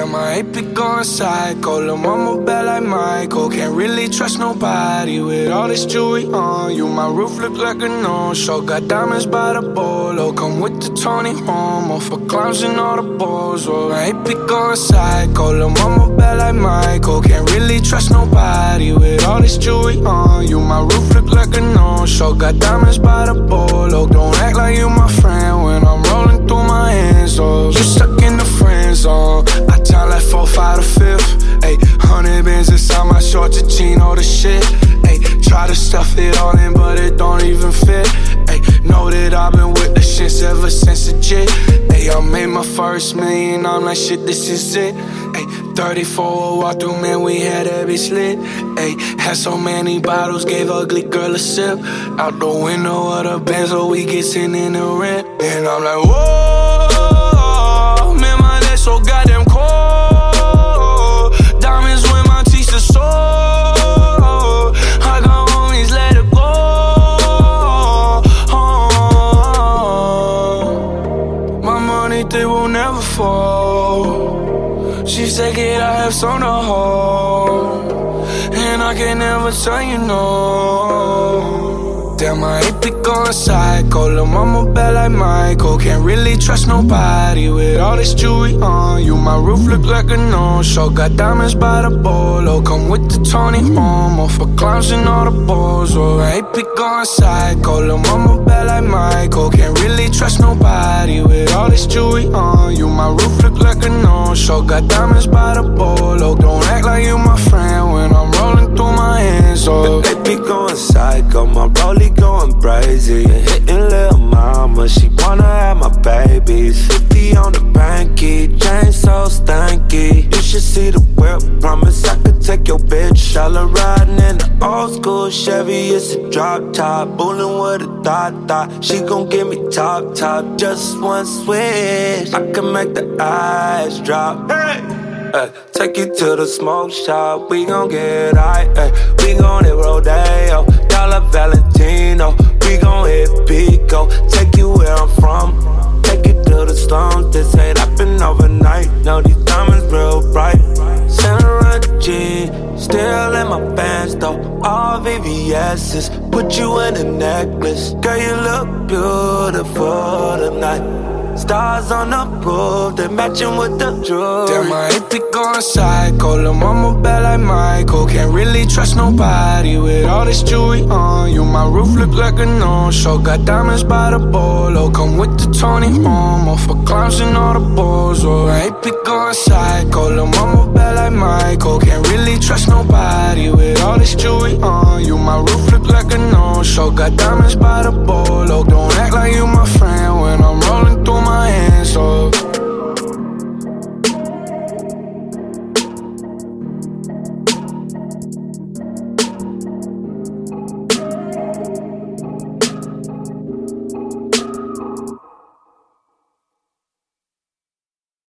Damn, I ain't be going psycho. Lil' mama bad like Michael. Can't really trust nobody with all this jewelry on you. My roof look like a no-show. Got diamonds by the bolo. Come with the Tony Homo for clowns and all the balls. Oh, I ain't be going psycho. Lil' mama bad like Michael. Can't really trust nobody with all this jewelry on you. My roof look like a no-show. Got diamonds by the bolo. Don't act like you my friend when I'm rolling through my hands. Oh, you stuck in the friend zone. I time like 4, 5 to 5th. Ayy, 100 bands inside my shorts, a Gino the shit. Ayy, try to stuff it all in, but it don't even fit. Ayy, know that I've been with the shits ever since the jit. Ayy, I made my first million, I'm like shit, this is it. Ayy, 34 walk through, man, we had every slit. Ayy, had so many bottles, gave ugly girl a sip. Out the window of the Benz, so we get sitting in the rent. And I'm like, whoa, man, my neck so goddamn cold. Diamonds when my teeth are sore. I got homies, let it go. My money, they will never fall. She said, kid, I have some to hold, and I can never tell you no. Damn, I ain't be going psycho. Lil' mama bad like Michael. Can't really trust nobody with all this jewelry on you. My roof look like a no-show. Got diamonds by the bolo. Come with the Tony Homo for clowns and all the balls. Oh, I ain't be going psycho. Lil' mama bad like Michael. Can't really trust nobody with all this jewelry on you. My roof look like a no-show. Got diamonds by the bolo. Don't act like you my friend when I'm rolling through my hands. Oh, they be going psycho. My rollie going crazy. Hitting lil' mama, she wanna have my babies. 50 on the banky, chain so stanky. You should see the whip, promise I could take your bitch. All her riding in the old school Chevy, it's a drop top. Bullin' with a thought. She gon' give me top, just one switch. I can make the eyes drop. Hey! Take you to the smoke shop, we gon' get high. We gon' hit Rodeo, Dollar Valentino. We gon' hit Pico, take you where I'm from. Take you to the slums, this ain't happen overnight. Know these diamonds real bright. Santa G, still in my pants though. All VVS's, put you in a necklace. Girl, you look beautiful tonight. Stars on the roof, they matching with the jewelry. Damn, I ain't be going psycho. Lil' mama bad like Michael. Can't really trust nobody with all this jewelry on you. My roof look like a no-show. Got diamonds by the bolo. Come with the Tony Homo for clowns and all the balls. Oh, I ain't be going psycho. Lil' mama bad like Michael. Can't really trust nobody with all this jewelry on you. My roof look like a no-show. Got diamonds by the bolo. Don't act like you my friend when I'm rolling through my hands. Oh.